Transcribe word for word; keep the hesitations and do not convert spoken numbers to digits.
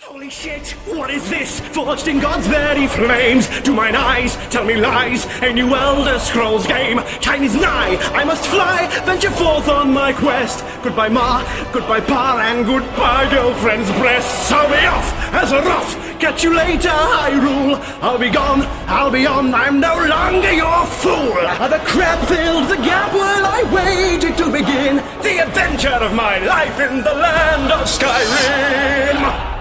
Holy shit, what is this? Forged in God's very flames. Do mine eyes tell me lies? A new Elder Scrolls game. Time is nigh, I must fly, venture forth on my quest. Goodbye Ma, goodbye Pa, and goodbye girlfriend's breasts. I'll be off as a wrath. Catch you later, Hyrule. I'll be gone, I'll be on, I'm no longer your fool. The crab filled the gap while I waited to begin the adventure of my life in the land of Skyrim.